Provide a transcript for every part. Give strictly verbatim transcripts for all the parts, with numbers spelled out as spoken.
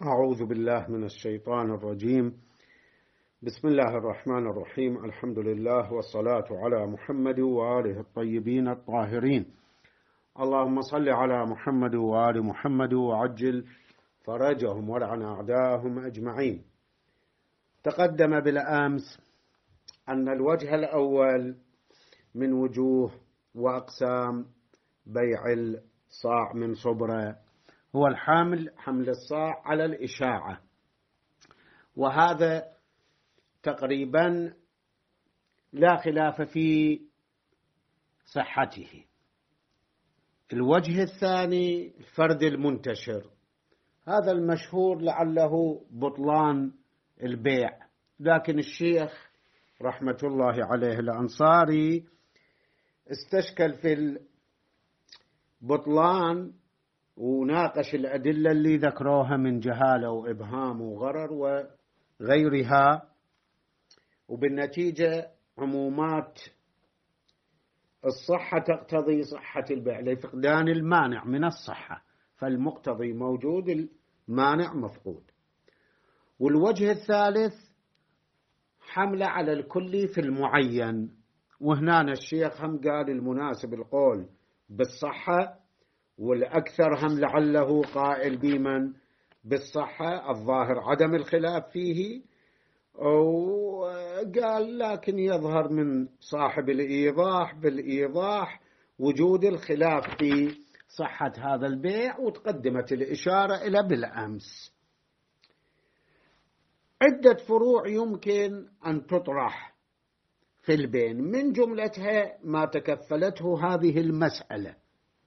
أعوذ بالله من الشيطان الرجيم. بسم الله الرحمن الرحيم. الحمد لله والصلاة على محمد وآله الطيبين الطاهرين. اللهم صل على محمد وآل محمد وعجل فرجهم ولعن أعداءهم أجمعين. تقدم بالأمس أن الوجه الأول من وجوه وأقسام بيع الصاع من صبرة هو الحمل حمل الصاع على الإشاعة، وهذا تقريبا لا خلاف في صحته. الوجه الثاني الفرد المنتشر، هذا المشهور لعله بطلان البيع، لكن الشيخ رحمة الله عليه الأنصاري استشكل في البطلان وناقش الأدلة اللي ذكروها من جهالة وإبهام وغرر وغيرها، وبالنتيجة عمومات الصحة تقتضي صحة البيع لفقدان المانع من الصحة، فالمقتضي موجود المانع مفقود. والوجه الثالث حمل على الكل في المعين، وهنا الشيخ هم قال المناسب القول بالصحة، والأكثر هم لعله قائل بمن بالصحة، الظاهر عدم الخلاف فيه، وقال لكن يظهر من صاحب الإيضاح بالإيضاح وجود الخلاف في صحة هذا البيع، وتقدمت الإشارة إلى بالأمس. عدة فروع يمكن أن تطرح في البين، من جملتها ما تكفلته هذه المسألة،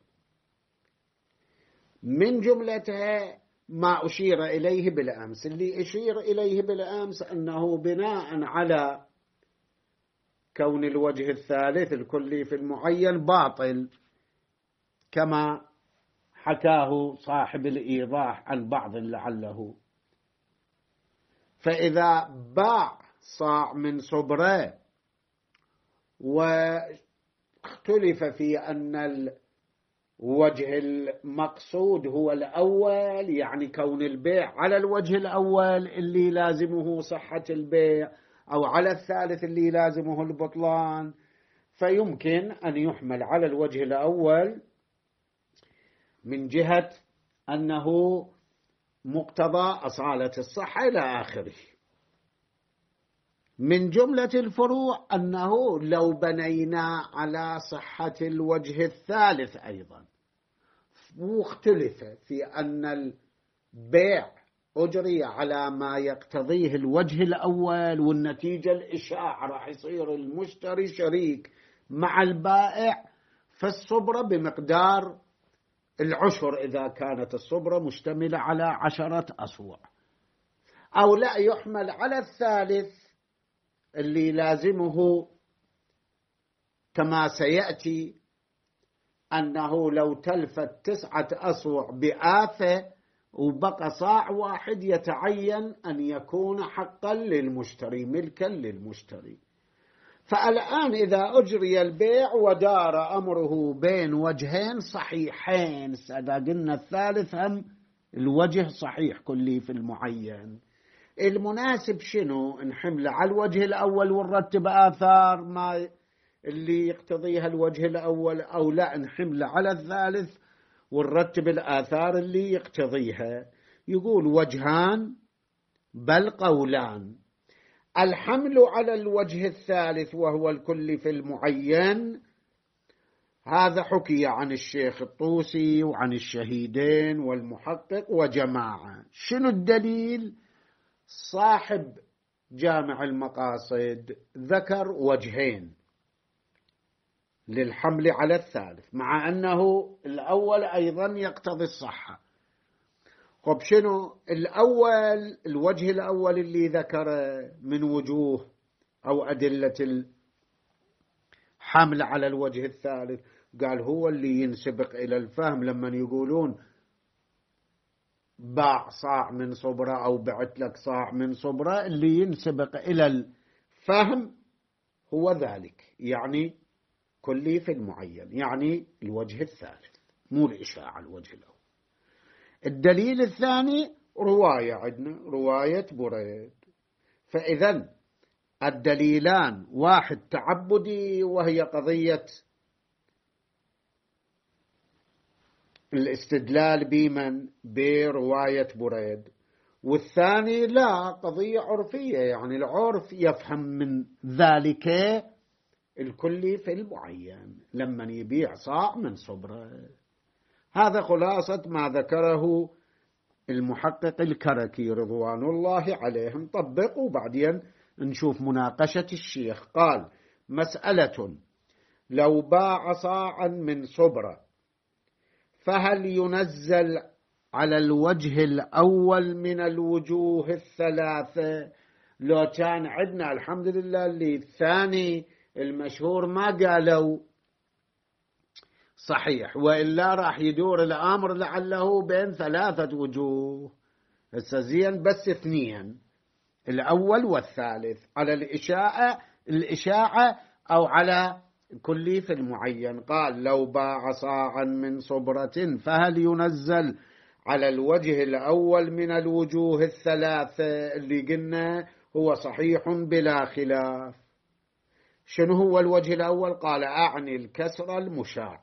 من جملتها ما أشير إليه بالأمس. اللي أشير إليه بالأمس أنه بناء على كون الوجه الثالث الكلي في المعين باطل، كما حكاه صاحب الإيضاح عن بعض لعله، فإذا باع صاع من صبرة واختلف في أن الوجه المقصود هو الأول، يعني كون البيع على الوجه الأول اللي لازمه صحة البيع أو على الثالث اللي لازمه البطلان، فيمكن أن يحمل على الوجه الأول من جهة أنه مقتضى أصالة الصحة إلى آخره. من جملة الفروع أنه لو بنينا على صحة الوجه الثالث أيضا، واختلف في أن البيع أجري على ما يقتضيه الوجه الأول، والنتيجة الإشاعة راح يصير المشتري شريك مع البائع، فالصبرة بمقدار العشر إذا كانت الصبرة مشتملة على عشرة أصوع، أو لا يحمل على الثالث اللي لازمه كما سيأتي أنه لو تلفت تسعة أصوع بآفة وبقى صاع واحد يتعين أن يكون حقا للمشتري، ملكا للمشتري. فالآن إذا أجري البيع ودار أمره بين وجهين صحيحين، إذا قلنا الثالث هم الوجه صحيح كلي في المعين، المناسب شنو؟ نحمل على الوجه الأول ونرتب آثار ما اللي يقتضيها الوجه الأول، أو لا نحمل على الثالث ونرتب الآثار اللي يقتضيها؟ يقول وجهان بل قولان. الحمل على الوجه الثالث وهو الكل في المعين، هذا حكي عن الشيخ الطوسي وعن الشهيدين والمحقق وجماعة. شنو الدليل؟ صاحب جامع المقاصد ذكر وجهين للحمل على الثالث، مع أنه الأول أيضا يقتضي الصحة. طب شنو الأول؟ الوجه الأول اللي ذكره من وجوه أو أدلة الحمل على الوجه الثالث، قال هو اللي ينسبق إلى الفهم لما يقولون باع صاع من صبرة أو بعت لك صاع من صبرة، اللي ينسبق إلى الفهم هو ذلك، يعني كلي في المعين، يعني الوجه الثالث مو الإشاعة الوجه الأول. الدليل الثاني رواية عندنا رواية بريد. فإذا الدليلان واحد تعبدي وهي قضية الاستدلال بمن برواية بريد، والثاني لا قضية عرفية، يعني العرف يفهم من ذلك الكلي في المعين لما يبيع صاع من صبرة. هذا خلاصة ما ذكره المحقق الكركي رضوان الله عليه. نطبق وبعدين نشوف مناقشة الشيخ. قال: مسألة: لو باع صاعا من صبرة فهل ينزل على الوجه الأول من الوجوه الثلاثة؟ لو كان عندنا الحمد لله اللي الثاني المشهور ما قالوا صحيح، وإلا راح يدور الأمر لعله بين ثلاثة وجوه. هسه زين بس اثنين، الأول والثالث، على الإشاعة الإشاعة أو على كلي في المعين. قال: لو باع صاعا من صبرة فهل ينزل على الوجه الأول من الوجوه الثلاثة اللي قلنا هو صحيح بلا خلاف. شنو هو الوجه الأول؟ قال: أعني الكسر المشاع.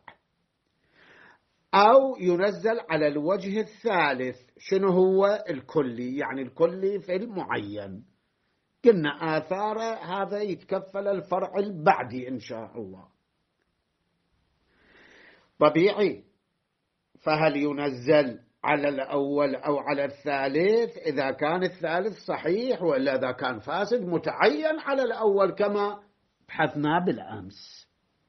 أو ينزل على الوجه الثالث. شنو هو؟ الكلي، يعني الكلي في المعين. قلنا آثار هذا يتكفل الفرع البعدي إن شاء الله. طبيعي. فهل ينزل على الأول أو على الثالث؟ إذا كان الثالث صحيح، وإلا إذا كان فاسد متعين على الأول كما بحثنا بالأمس،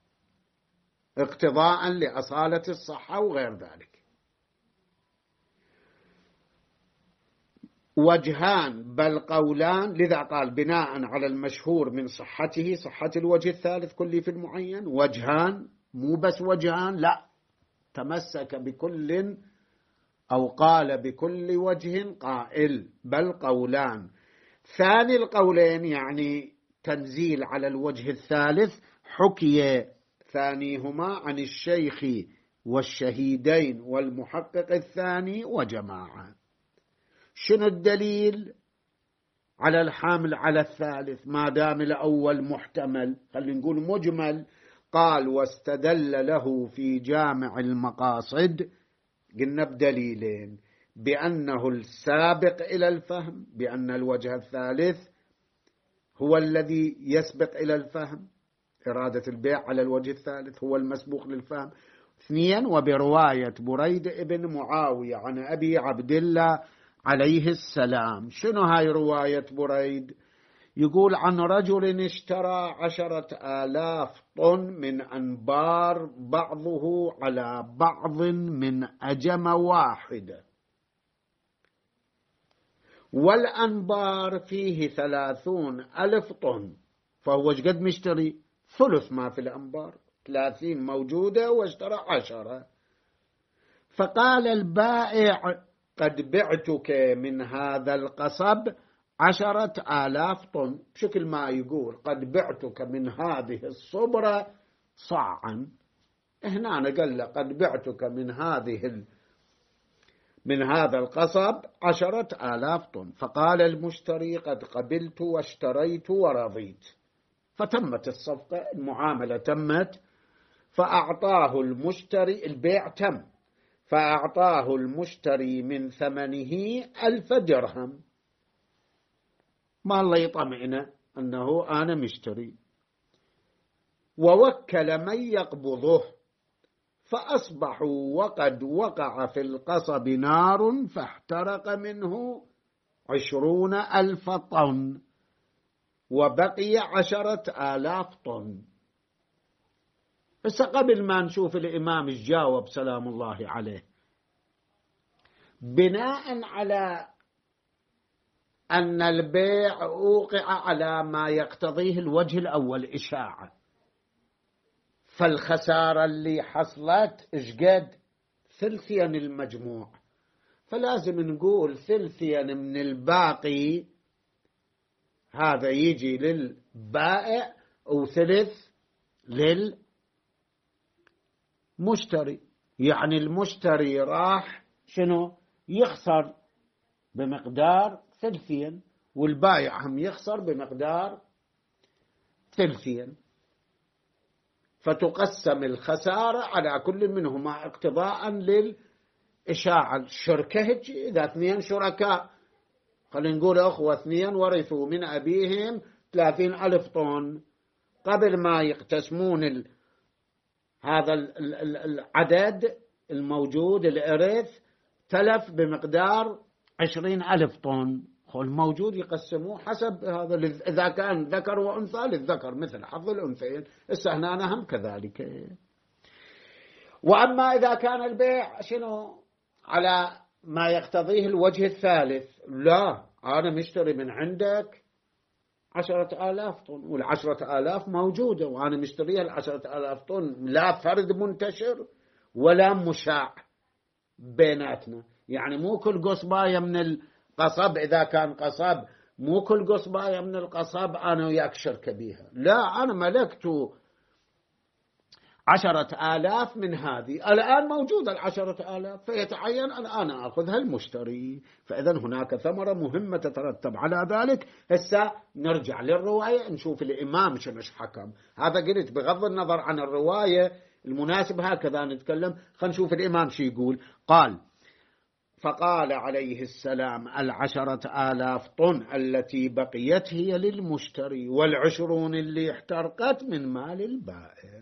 اقتضاء لأصالة الصحة وغير ذلك. وجهان بل قولان، لذا قال بناء على المشهور من صحته، صحة الوجه الثالث كلي في المعين. وجهان، مو بس وجهان، لا، تمسك بكل أو قال بكل وجه قائل، بل قولان. ثاني القولين يعني تنزيل على الوجه الثالث حكي ثانيهما عن الشيخ والشهيدين والمحقق الثاني وجماعة. شنو الدليل على الحامل على الثالث ما دام الأول محتمل؟ خلينا نقول مجمل. قال: واستدل له في جامع المقاصد، قلنا بدليلين: بأنه السابق إلى الفهم، بأن الوجه الثالث هو الذي يسبق إلى الفهم، إرادة البيع على الوجه الثالث هو المسبوق للفهم. اثنين: وبرواية بريد ابن معاوية عن أبي عبد الله عليه السلام. شنو هاي رواية بريد؟ يقول: عن رجل اشترى عشرة آلاف طن من أنبار بعضه على بعض من أجمة واحدة، والأنبار فيه ثلاثون ألف طن، فهو قد مشتري ثلث ما في الأنبار، ثلاثين موجودة واشترى عشرة. فقال البائع: قد بعتك من هذا القصب عشرة آلاف طن، بشكل ما يقول قد بعتك من هذه الصبرة صاعا. هنا قال له قد بعتك من هذه ال... من هذا القصب عشرة آلاف طن. فقال المشتري: قد قبلت واشتريت ورضيت. فتمت الصفقة، المعاملة تمت. فأعطاه المشتري، البيع تم، فأعطاه المشتري من ثمنه ألف درهم. ما الله يطمئنه أنه أنا مشتري. ووكل من يقبضه، فأصبحوا وقد وقع في القصب نار فاحترق منه عشرون ألف طن، وبقي عشرة آلاف طن. بس قبل ما نشوف الإمام الجاوب سلام الله عليه، بناء على أن البيع أوقع على ما يقتضيه الوجه الأول إشاعة، فالخسارة اللي حصلت إشقد؟ ثلثين المجموع. فلازم نقول ثلثين من الباقي هذا يجي للبائع وثلث للمشتري. يعني المشتري راح شنو؟ يخسر بمقدار ثلثين، والبائع هم يخسر بمقدار ثلثين، فتقسم الخسارة على كل منهما اقتضاء للإشاعة. الشركة إذا اثنين شركاء، خلينا نقول أخوة اثنين ورثوا من أبيهم ثلاثين ألف طن، قبل ما يقتسمون ال... هذا العدد الموجود الإرث تلف بمقدار عشرين ألف طن، الموجود يقسموه حسب هذا، إذا كان ذكر وأنثى للذكر مثل حظ الأنثيين، السهنان هم كذلك. وأما إذا كان البيع شنو على ما يقتضيه الوجه الثالث، لا أنا مشتري من عندك عشرة آلاف طن، والعشرة آلاف موجودة وأنا مشتريها العشرة آلاف طن، لا فرد منتشر ولا مشاع بيناتنا، يعني مو كل قصباية من القصب إذا كان قصب، مو كل قصباية من القصب أنا وياك شركة بيها، لا أنا ملكت عشرة آلاف من هذه، الآن موجودة العشرة آلاف، فيتعين أن أنا أخذها المشتري، فإذا هناك ثمرة مهمة تترتب على ذلك. هسه نرجع للرواية نشوف الإمام شنو حكم. هذا قلت بغض النظر عن الرواية، المناسب هكذا نتكلم. خلينا نشوف الإمام شو يقول. قال: فقال عليه السلام: العشرة آلاف طن التي بقيت هي للمشتري، والعشرون اللي احترقت من مال البائع.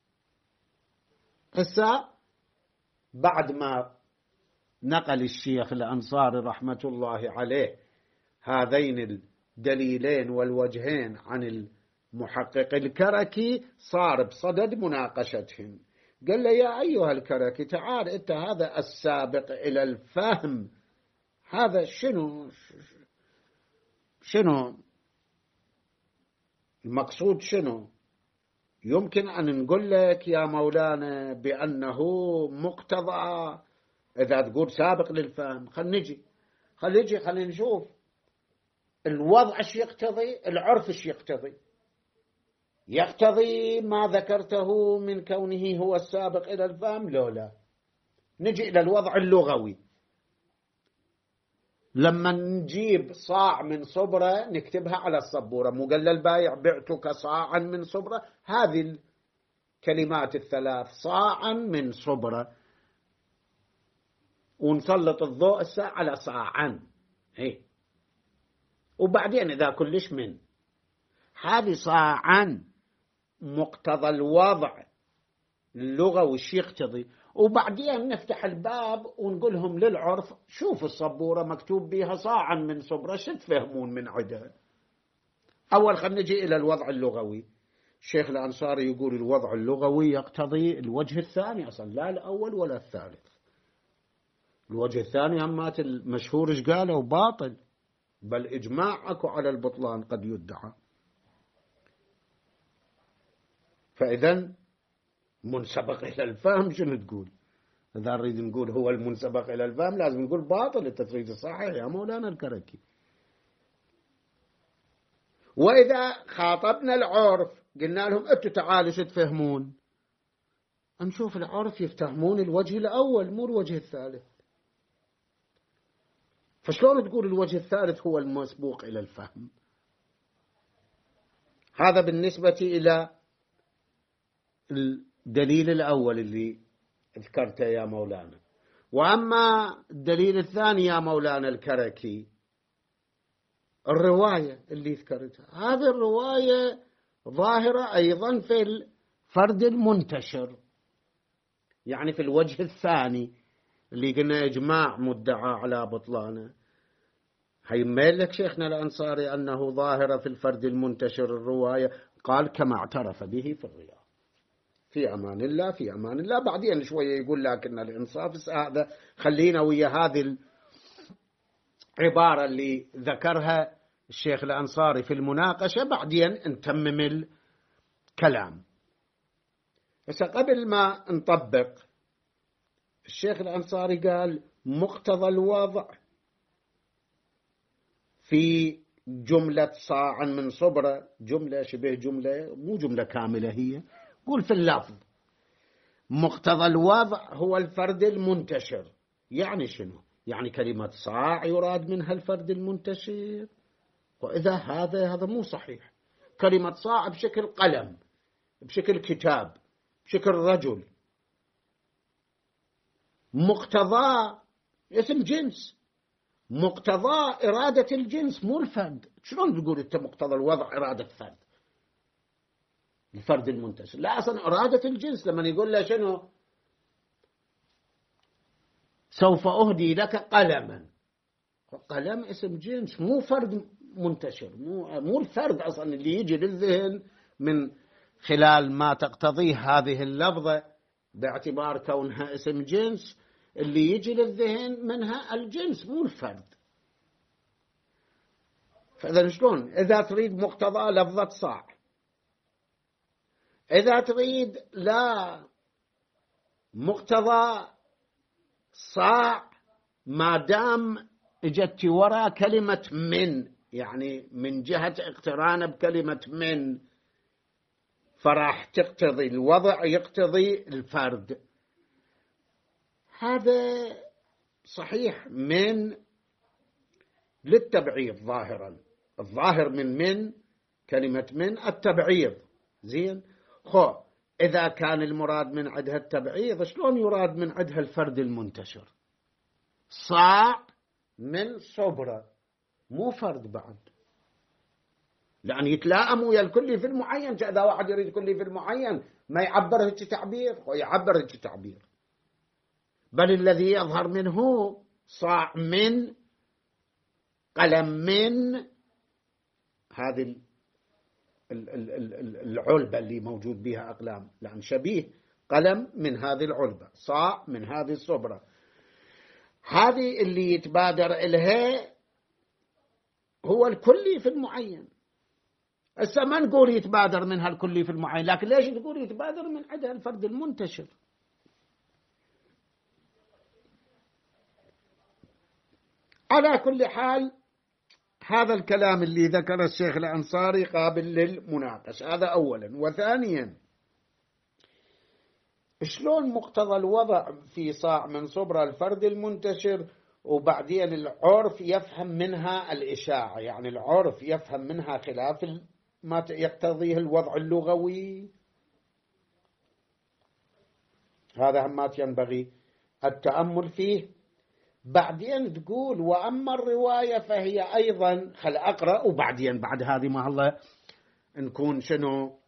هسه بعد ما نقل الشيخ الأنصاري رحمة الله عليه هذين الدليلين والوجهين عن المحقق الكركي، صار بصدد مناقشتهم. قال له: يا أيها الكركي، تعال أنت، هذا السابق إلى الفهم، هذا شنو شنو المقصود؟ شنو يمكن أن نقول لك يا مولانا بأنه مقتضى إذا تقول سابق للفهم؟ خل نجي خل نجي خلينا نشوف الوضع ايش يقتضي، العرف ايش يقتضي. يقتضي ما ذكرته من كونه هو السابق إلى الفهم؟ لو لا، نجي إلى الوضع اللغوي. لما نجيب صاع من صبرة نكتبها على الصبورة، مو قال للبايع: بعتك صاعا من صبرة، هذه الكلمات الثلاث، صاعا من صبرة، ونسلط الضوء على صاعا، هي. وبعدين إذا كلش من هذه صاعا مقتضى الوضع اللغوي وش يقتضي، وبعدين نفتح الباب ونقولهم للعرف: شوفوا الصبورة مكتوب بها صاعا من صبرة، شو تفهمون من عدها؟ أول خلينا نجي إلى الوضع اللغوي. الشيخ الأنصاري يقول الوضع اللغوي يقتضي الوجه الثاني أصلا، لا الأول ولا الثالث. الوجه الثاني همات المشهور إيش قالوا؟ باطل، بل إجماع أكو على البطلان قد يدعى. فإذا منسبق إلى الفهم شنو تقول؟ إذا نريد نقول هو المنسبق إلى الفهم لازم نقول باطل، التفريد الصحيح يا مولانا الكركي. وإذا خاطبنا العرف قلنا لهم: أنتوا تعالوا شو تفهمون؟ نشوف العرف يفتهمون الوجه الأول مو الوجه الثالث. فشلون تقول الوجه الثالث هو المسبوق إلى الفهم؟ هذا بالنسبة إلى الدليل الأول اللي ذكرته يا مولانا. وأما الدليل الثاني يا مولانا الكركي، الرواية اللي ذكرتها، هذه الرواية ظاهرة أيضا في الفرد المنتشر، يعني في الوجه الثاني اللي قلنا إجماع مدعى على بطلانه. هيميل لك شيخنا الأنصاري أنه ظاهرة في الفرد المنتشر الرواية، قال: كما اعترف به في الرياض. في أمان الله في أمان الله. بعدين شوية يقول لكن الإنصاف هذا خلينا ويا هذه العبارة اللي ذكرها الشيخ الأنصاري في المناقشة، بعدين نتمم الكلام. بس قبل ما نطبق، الشيخ الأنصاري قال: مقتضى الوضع في جملة صاعا من صبرة، جملة شبه جملة مو جملة كاملة، هي قول في اللفظ مقتضى الوضع هو الفرد المنتشر. يعني شنو؟ يعني كلمة صاع يراد منها الفرد المنتشر، وإذا هذا هذا مو صحيح. كلمة صاع بشكل قلم، بشكل كتاب، بشكل رجل، مقتضى اسم جنس، مقتضى إرادة الجنس مو الفرد. شلون تقول أنت مقتضى الوضع إرادة فرد؟ الفرد المنتشر لا، أصلا إرادة الجنس. لما يقول له شنو؟ سوف أهدي لك قلما. قلم اسم جنس مو فرد منتشر، مو مو الفرد أصلا اللي يجي للذهن من خلال ما تقتضيه هذه اللفظة باعتبار كونها اسم جنس. اللي يجي للذهن منها الجنس مو الفرد. فإذا شلون إذا تريد مقتضى لفظة صاع، إذا تريد لا مقتضى صاع ما دام اجت وراء كلمة من، يعني من جهة اقتران بكلمة من، فراح تقتضي الوضع يقتضي الفرد. هذا صحيح من للتبعيض ظاهرا. الظاهر من من كلمة من التبعيض. زين، خو إذا كان المراد من عدها التبعيض، شلون يراد من عدها الفرد المنتشر؟ صاع من صبرة مو فرد بعد، لأن يتلائم ويا الكلي في المعين. إذا واحد يريد كلي في المعين ما يعبر هيك تعبير، ويعبر هيك تعبير. بل الذي يظهر منه صاع من، قلم من، هذه العلبة اللي موجود بها أقلام، لأن شبيه قلم من هذه العلبة، صاع من هذه الصبرة. هذه اللي يتبادر إليها هو الكلي في المعين. هسه ما نقول يتبادر منها الكلي في المعين، لكن ليش نقول يتبادر من عندها الفرد المنتشر؟ على كل حال هذا الكلام اللي ذكر الشيخ الأنصاري قابل للمناقشة، هذا أولا. وثانيا، شلون مقتضى الوضع في صاع من صبرة الفرد المنتشر، وبعدين العرف يفهم منها الإشاعة، يعني العرف يفهم منها خلاف ما يقتضيه الوضع اللغوي؟ هذا هم ينبغي التأمل فيه. بعدين تقول وأما الرواية فهي أيضا، خل أقرأ وبعدين بعد هذه ما الله نكون شنو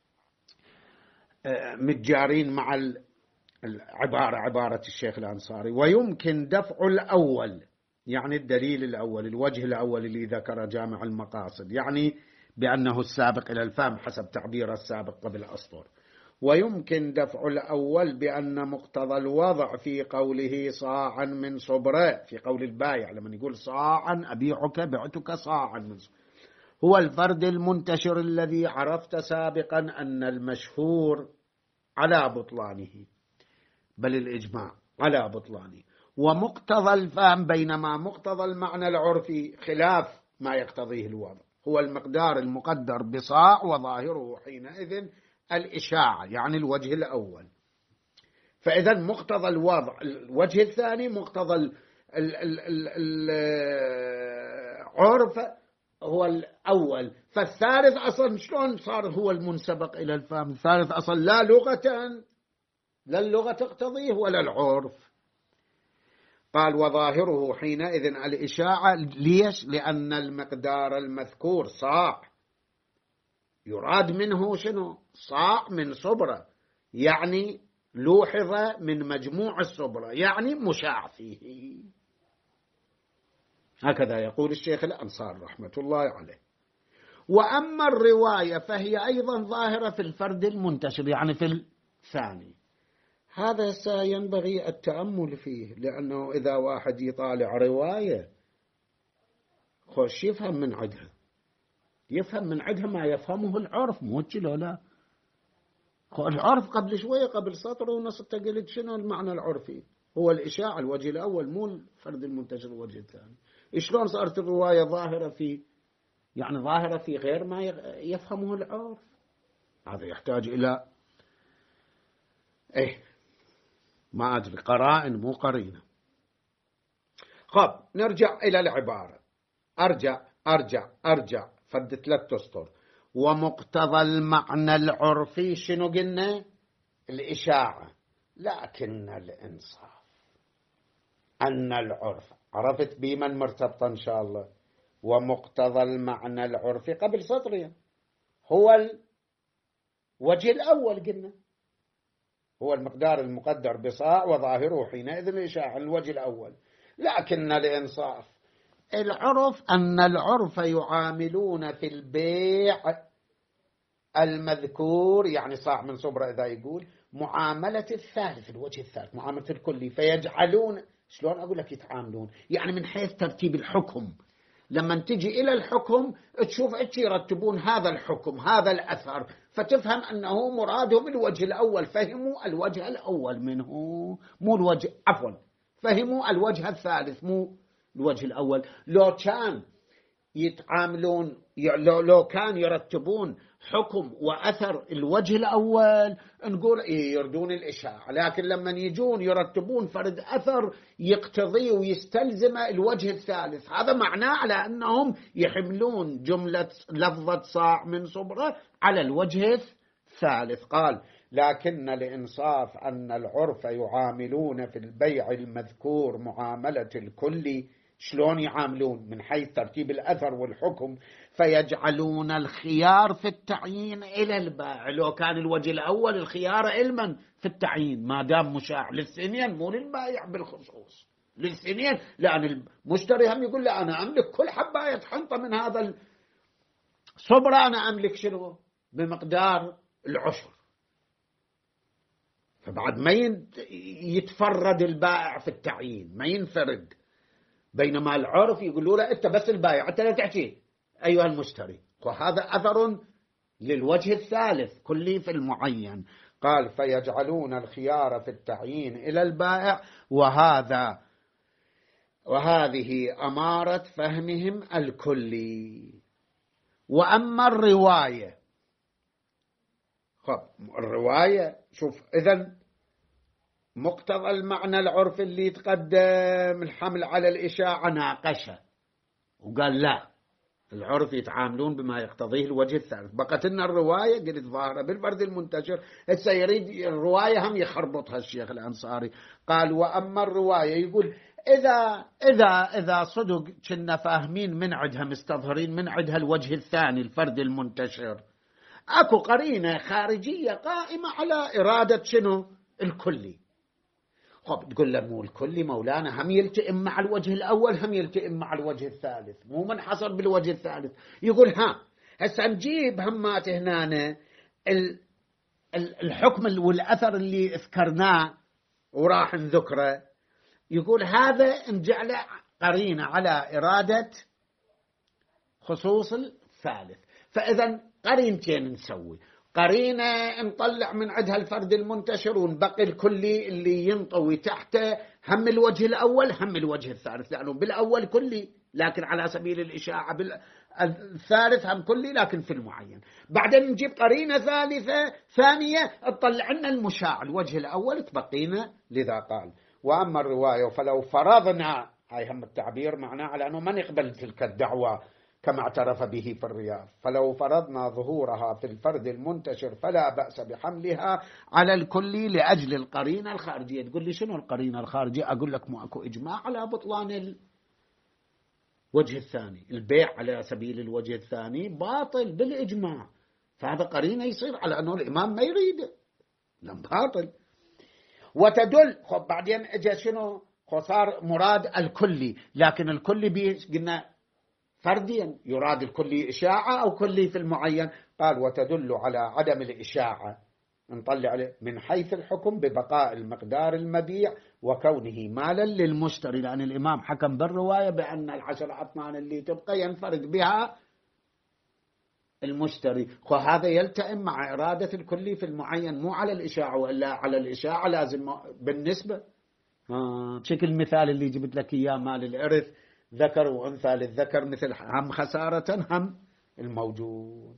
متجارين مع العبارة، عبارة الشيخ الأنصاري. ويمكن دفع الأول، يعني الدليل الأول، الوجه الأول اللي ذكر جامع المقاصد، يعني بأنه السابق إلى الفهم حسب تعبير السابق قبل أسطر. ويمكن دفع الأول بأن مقتضى الوضع في قوله صاعا من صبرة، في قول البايع لما يقول صاعا أبيعك بعتك صاعا من صبرة، هو الفرد المنتشر الذي عرفت سابقا أن المشهور على بطلانه، بل الإجماع على بطلانه. ومقتضى الفهم، بينما مقتضى المعنى العرفي خلاف ما يقتضيه الوضع، هو المقدار المقدر بصاع، وظاهره حينئذ الإشاعة، يعني الوجه الأول. فإذا مقتضى الوضع الوجه الثاني، مقتضى العرف هو الأول. فالثالث أصلا شلون صار هو المنسبق إلى الفهم؟ الثالث أصلا لا لغة، لا اللغة تقتضيه ولا العرف. قال وظاهره حينئذ الإشاعة. ليش؟ لأن المقدار المذكور صاع يراد منه شنو؟ صاع من صبرة، يعني لوحظ من مجموع الصبرة، يعني مشاع فيه. هكذا يقول الشيخ الأنصار رحمة الله عليه. وأما الرواية فهي أيضا ظاهرة في الفرد المنتشر، يعني في الثاني. هذا سينبغي التأمل فيه، لأنه إذا واحد يطالع رواية خوش يفهم من عدها، يفهم من عدها ما يفهمه العرف، مو كذا لا. العرف قبل شوية، قبل سطر ونص قلت شنو المعنى العرفي؟ هو الإشاعة الوجه الأول، مو الفرد المنتشر الوجه الثاني. شلون صارت الرواية ظاهرة في، يعني ظاهرة في غير ما يفهمه العرف؟ هذا يحتاج إلى إيه ما أدري قرائن مو قرينة. خب نرجع إلى العبارة، أرجع أرجع أرجع فد ثلاث أسطر. ومقتضى المعنى العرفي شنو قلنا؟ الإشاعة. لكن الإنصاف أن العرف، عرفت بمن مرتبطة إن شاء الله. ومقتضى المعنى العرفي قبل سطرين هو الوجه الأول، قلنا هو المقدار المقدر بصاع وظاهره حينئذ الإشاعة، الوجه الأول. لكن الإنصاف العرف أن العرف يعاملون في البيع المذكور، يعني صاع من صبرة إذا يقول معاملة الثالث، الوجه الثالث معاملة الكلي، فيجعلون، شلون أقول لك يتعاملون؟ يعني من حيث ترتيب الحكم، لما تجي إلى الحكم تشوف إيش يرتبون هذا الحكم هذا الأثر، فتفهم أنه مرادهم الوجه الأول، فهموا الوجه الأول منه مو الوجه، عفوا فهموا الوجه الثالث مو الوجه الأول. لو كان يتعاملون، لو, لو كان يرتبون حكم وأثر الوجه الأول نقول إيه يردون الإشاعة، لكن لما يجون يرتبون فرد أثر يقتضي ويستلزم الوجه الثالث، هذا معناه على أنهم يحملون جملة لفظة صاع من صبرة على الوجه الثالث. قال لكن الإنصاف أن العرف يعاملون في البيع المذكور معاملة الكل. شلون يعاملون؟ من حيث ترتيب الأثر والحكم، فيجعلون الخيار في التعيين إلى البائع. لو كان الوجه الأول الخيار علما في التعيين، ما دام مشاع للثنين مو للبائع بالخصوص، للثنين، لأن المشتري هم يقول له أنا أملك كل حباية حنطة من هذا الصبرة، أنا أملك شنو بمقدار العشر، فبعد ما يتفرد البائع في التعيين، ما ينفرد. بينما العرف يقولوا له أنت بس البائع، أنت لا تحكي أيها المشتري، وهذا أثر للوجه الثالث كلي في المعين. قال فيجعلون الخيار في التعيين إلى البائع، وهذا وهذه أمارة فهمهم الكلي. وأما الرواية، خب الرواية شوف، إذن مقتضى المعنى العرفي اللي يتقدم الحمل على الإشاعة ناقشه وقال لا، العرف يتعاملون بما يقتضيه الوجه الثالث. بقت لنا الرواية قلت ظاهرة بالفرد المنتشر، هسه يريد الرواية هم يخربطها الشيخ الأنصاري. قال وأما الرواية، يقول إذا إذا إذا صدق كنا فاهمين من عدها مستظهرين من عدها الوجه الثاني الفرد المنتشر، أكو قرينة خارجية قائمة على إرادة شنو الكلي. خب تقول له مو الكلي مولانا هم يلتئم مع الوجه الأول هم يلتئم مع الوجه الثالث، مو منحصر بالوجه الثالث. يقول ها هسه نجيب همات هنا الحكم والأثر اللي ذكرناه وراح نذكره، يقول هذا نجعله قرينة على إرادة خصوص الثالث. فإذا قرينتين نسوي، قرينة نطلع من عندها الفرد المنتشر ونبقي الكلي اللي ينطوي تحته هم الوجه الأول هم الوجه الثالث، لأنه بالأول كلي لكن على سبيل الإشاعة، بالثالث هم كلي لكن في المعين. بعدين نجيب قرينة ثالثة ثانية تطلع لنا المشاع الوجه الأول تبقينا. لذا قال وأما الرواية فلو فرضنا، هاي هم التعبير معناه على أنه ما نقبل تلك الدعوة كما اعترف به في الرياض، فلو فرضنا ظهورها في الفرد المنتشر فلا بأس بحملها على الكلي لأجل القرينة الخارجية. تقول لي شنو القرينة الخارجية؟ أقول لك مو أكو إجماع على بطلان الوجه الثاني، البيع على سبيل الوجه الثاني باطل بالإجماع، فهذا قرينة يصير على أنه الإمام ما يريده، لم باطل. وتدل خب بعدين اجى شنو صار مراد الكلي، لكن الكلي بي قلنا فرديا، يراد الكلي إشاعة أو كلي في المعين. قال وتدل على عدم الإشاعة، نطلع عليه من حيث الحكم ببقاء المقدار المبيع وكونه مالا للمشتري، لأن الإمام حكم بالرواية بأن العشر أطنان اللي تبقى ينفرد بها المشتري، وهذا يلتئم مع إرادة الكلي في المعين، مو على الإشاعة، وإلا على الإشاعة لازم بالنسبة. آه شكل المثال اللي جبت لك إياه مال الإرث، ذكر وأنثى للذكر مثل هم خسارة هم الموجود.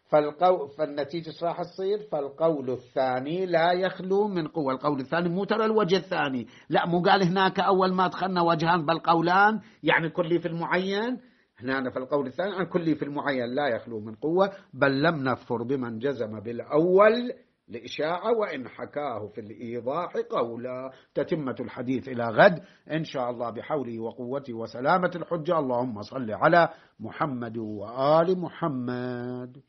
فالقول فالنتيجة راح تصير فالقول الثاني لا يخلو من قوة. القول الثاني مو ترى الوجه الثاني، لا مو قال هناك أول ما دخلنا وجهان بل قولان يعني كلي في المعين. هنا في القول الثاني عن كلي في المعين لا يخلو من قوة، بل لم نكفر بمن جزم بالأول لإشاعة وإن حكاه في الإيضاح قولا. تتمة الحديث إلى غد إن شاء الله بحوله وقوته وسلامة الحجة. اللهم صل على محمد وآل محمد.